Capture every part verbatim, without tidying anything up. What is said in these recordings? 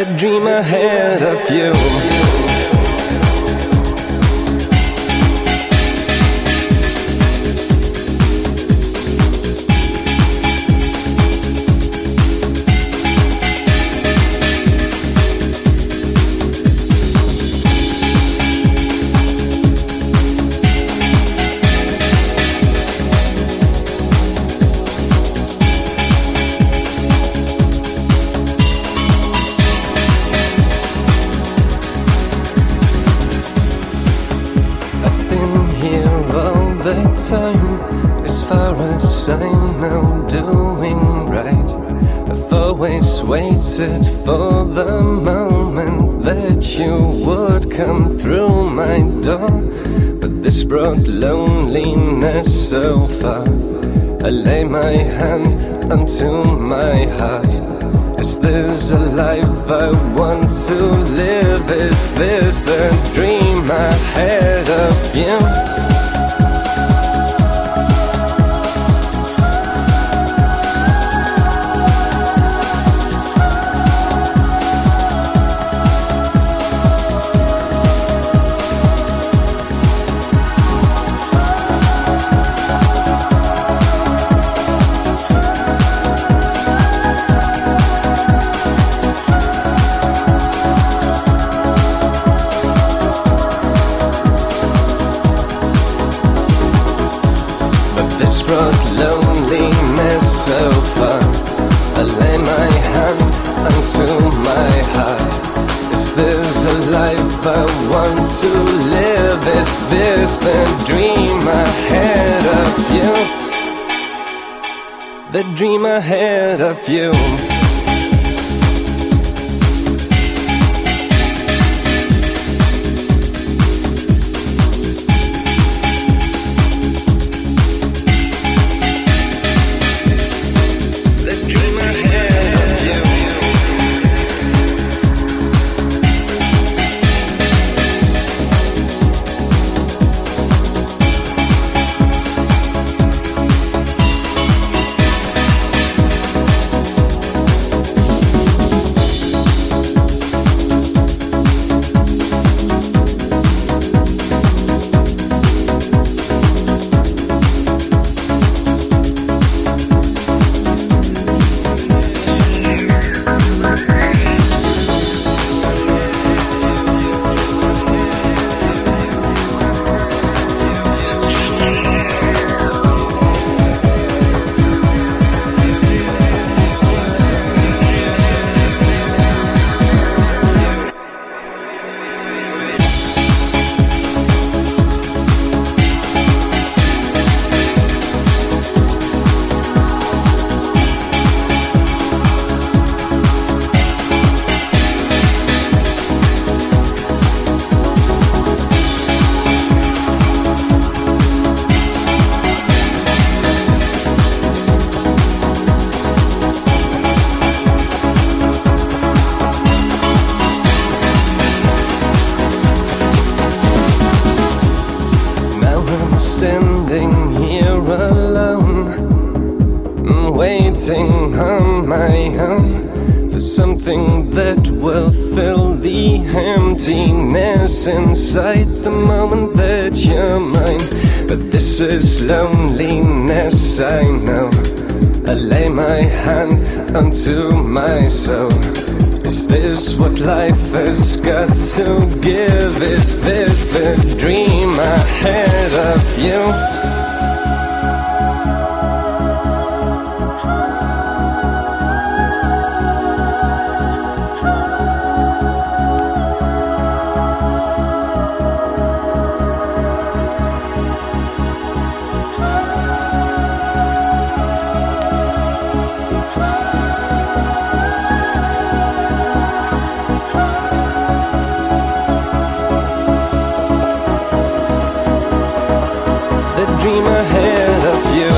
dream ahead of you. Time, as far as I know, doing right. I've always waited for the moment that you would come through my door, but this brought loneliness so far. I lay my hand onto my heart. Is this a life I want to live? Is this the dream ahead of you? Loneliness so far. I lay my hand onto my heart. Is this a life I want to live? Is this the dream ahead of you? The dream ahead of you. Standing here alone, waiting on my own for something that will fill the emptiness inside the moment that you're mine. But this is loneliness, I know. I lay my hand onto my soul. Is this what life has got to give? Is this the dream ahead of you? The dream ahead of you.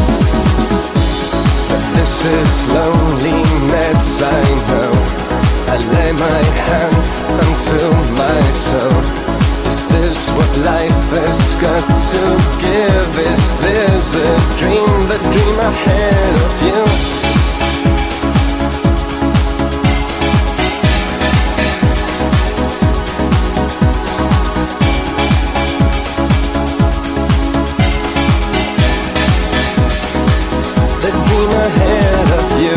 But this is loneliness, I know. I lay my hand unto my soul. Is this what life has got to give? Is this a dream, the dream ahead of you? The dream ahead of you.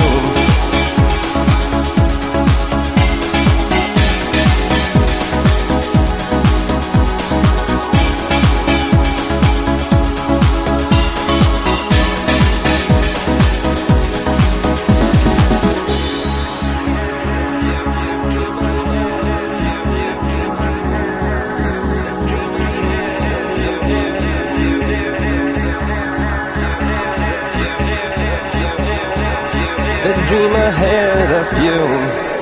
The dream ahead of you.